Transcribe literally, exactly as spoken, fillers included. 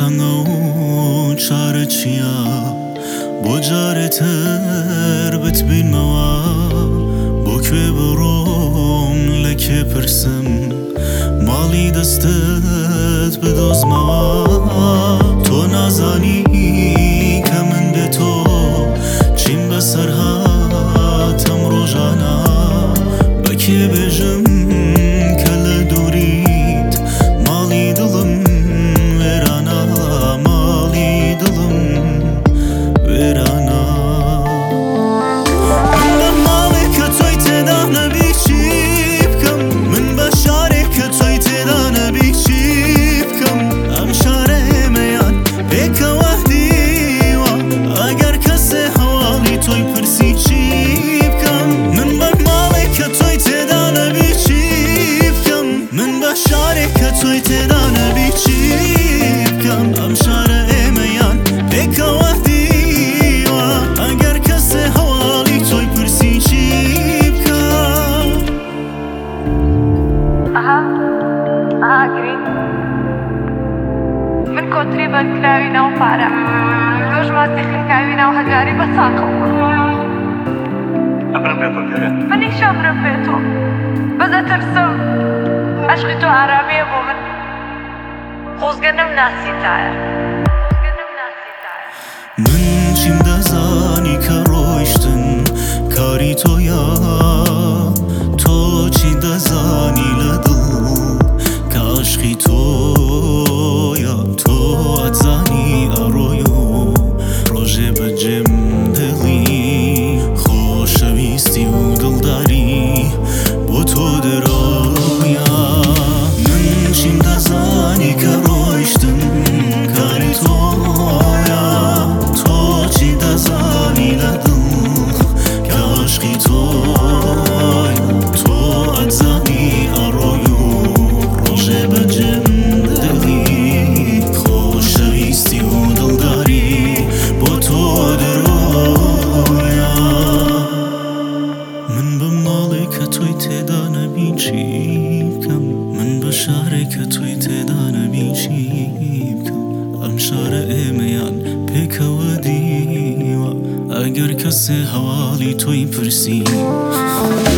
تنگا و چاره چیا بۆ جارێتر بتبینمەوە بۆ کوێ بڕۆم لە کێ پرسم ماڵی دەستت بدۆزمەوە تۆ نازانی کە من بێ تۆ چیم بەسەر هاتەم ڕۆژانە بە کێ بێژم کە لە دووریت ماڵی دڵم وێرانە ماڵی دڵم وێرانە من بە ماڵێک کە تۆی تێدا نەبی چی بکەم من بە شارێک کە تۆی تێدا نەبی چی بکەم ئەم شارە ئێمەیان پێکەوە دیوە ئەگەر کەسێ هەواڵی تۆی پرسی چی بکەم من بە ماڵێک کە تۆی تێدا نەبی چی بکەم من بە شارێک کە تۆی تێدا نەبی چی بکەم ئەم شارە ئێمەیان پێکەوە دیوە ئەگەر کەسێ هەواڵی تۆی پرسی چی بکەم. ئەها ئەها گرین من کۆتری بەرکراوی ناو پارە تۆش ماستی خێکاوی ناو هەژاری بە چاقم ئەمرم بێ تۆ کەرێ منیش ئەمرم بێ تۆ بەدە ترسم عەشقی تۆ ئارامیە بۆ من خۆزگە نەمناسیتایە من چیم دەزانی کە ڕۆیشتن کاری تۆیە تۆ چی دەزانی لە دڵ کە عەشقی تۆیە تۆ ئەتزانی ئەڕۆی و ڕۆژێ بەجێم دڵی خۆشەویستی و دڵداری بۆ تۆ دەرۆیە من چیم دەزانی کە ڕۆیشتن کاری تۆیە تۆ چی دەزانی لە دڵ کە عەشقی تۆیە تۆ ئەتزانی ئەڕۆی و ڕۆژێ بەجێم دڵی خۆشەویستی و دڵداری بۆ تۆ دەرۆیە من بە ماڵێک کە تۆی تێدا نەبی چی بکەم من بە شارێک کە تۆی تێدا نەبی چی بکەم ئەم شارە ئێمەیان پێکەوە دیوە ئەگەر کەسێ هەواڵی تۆی پرسی